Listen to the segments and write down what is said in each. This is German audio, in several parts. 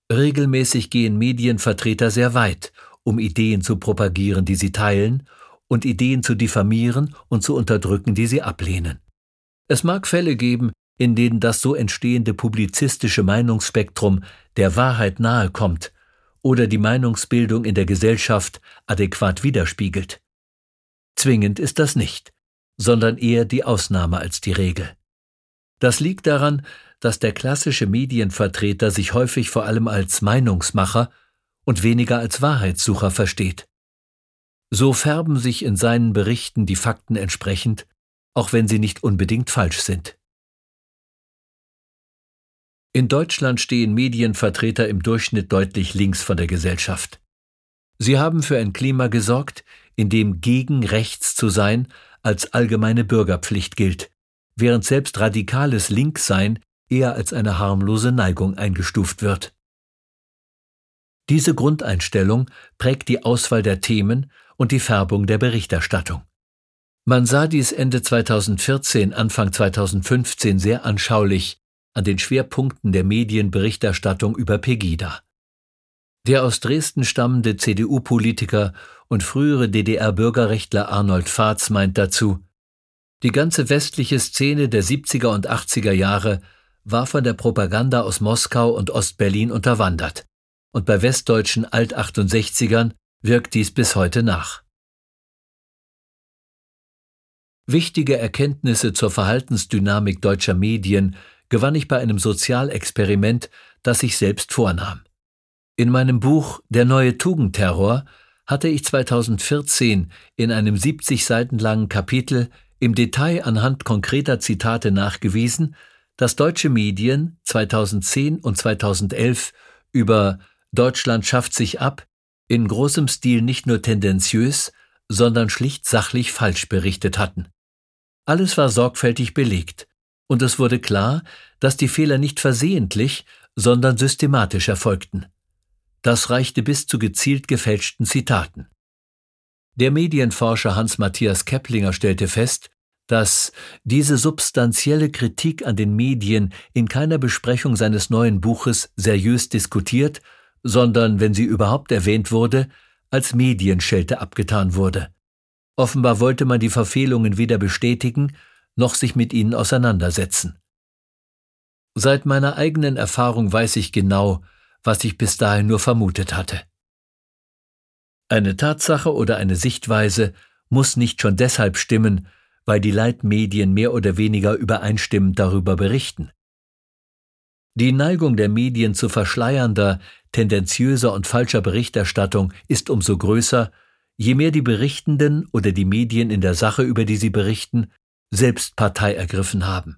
Regelmäßig gehen Medienvertreter sehr weit, um Ideen zu propagieren, die sie teilen, und Ideen zu diffamieren und zu unterdrücken, die sie ablehnen. Es mag Fälle geben, in denen das so entstehende publizistische Meinungsspektrum der Wahrheit nahe kommt oder die Meinungsbildung in der Gesellschaft adäquat widerspiegelt. Zwingend ist das nicht, sondern eher die Ausnahme als die Regel. Das liegt daran, dass der klassische Medienvertreter sich häufig vor allem als Meinungsmacher und weniger als Wahrheitssucher versteht. So färben sich in seinen Berichten die Fakten entsprechend, auch wenn sie nicht unbedingt falsch sind. In Deutschland stehen Medienvertreter im Durchschnitt deutlich links von der Gesellschaft. Sie haben für ein Klima gesorgt, in dem gegen rechts zu sein als allgemeine Bürgerpflicht gilt, während selbst radikales Linkssein eher als eine harmlose Neigung eingestuft wird. Diese Grundeinstellung prägt die Auswahl der Themen und die Färbung der Berichterstattung. Man sah dies Ende 2014, Anfang 2015 sehr anschaulich an den Schwerpunkten der Medienberichterstattung über Pegida. Der aus Dresden stammende CDU-Politiker und frühere DDR-Bürgerrechtler Arnold Vaz meint dazu: Die ganze westliche Szene der 70er und 80er Jahre war von der Propaganda aus Moskau und Ostberlin unterwandert, und bei westdeutschen Alt-68ern wirkt dies bis heute nach. Wichtige Erkenntnisse zur Verhaltensdynamik deutscher Medien gewann ich bei einem Sozialexperiment, das ich selbst vornahm. In meinem Buch »Der neue Tugendterror« hatte ich 2014 in einem 70 Seiten langen Kapitel im Detail anhand konkreter Zitate nachgewiesen, dass deutsche Medien 2010 und 2011 über »Deutschland schafft sich ab« in großem Stil nicht nur tendenziös, sondern schlicht sachlich falsch berichtet hatten. Alles war sorgfältig belegt, und es wurde klar, dass die Fehler nicht versehentlich, sondern systematisch erfolgten. Das reichte bis zu gezielt gefälschten Zitaten. Der Medienforscher Hans-Matthias Keplinger stellte fest, dass diese substanzielle Kritik an den Medien in keiner Besprechung seines neuen Buches seriös diskutiert, sondern, wenn sie überhaupt erwähnt wurde, als Medienschelte abgetan wurde. Offenbar wollte man die Verfehlungen weder bestätigen, noch sich mit ihnen auseinandersetzen. Seit meiner eigenen Erfahrung weiß ich genau, was ich bis dahin nur vermutet hatte. Eine Tatsache oder eine Sichtweise muss nicht schon deshalb stimmen, weil die Leitmedien mehr oder weniger übereinstimmend darüber berichten. Die Neigung der Medien zu verschleiernder, tendenziöser und falscher Berichterstattung ist umso größer, je mehr die Berichtenden oder die Medien in der Sache, über die sie berichten, selbst Partei ergriffen haben.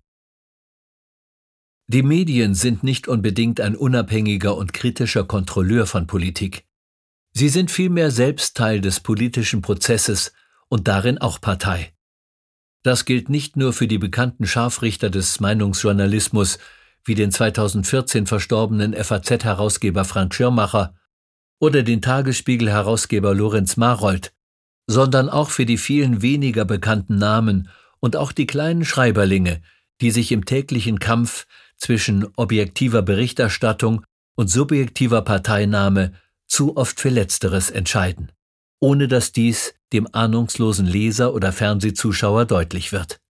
Die Medien sind nicht unbedingt ein unabhängiger und kritischer Kontrolleur von Politik. Sie sind vielmehr selbst Teil des politischen Prozesses und darin auch Partei. Das gilt nicht nur für die bekannten Scharfrichter des Meinungsjournalismus, wie den 2014 verstorbenen FAZ-Herausgeber Frank Schirmacher oder den Tagesspiegel-Herausgeber Lorenz Marold, sondern auch für die vielen weniger bekannten Namen und auch die kleinen Schreiberlinge, die sich im täglichen Kampf zwischen objektiver Berichterstattung und subjektiver Parteinahme zu oft für Letzteres entscheiden, ohne dass dies dem ahnungslosen Leser oder Fernsehzuschauer deutlich wird.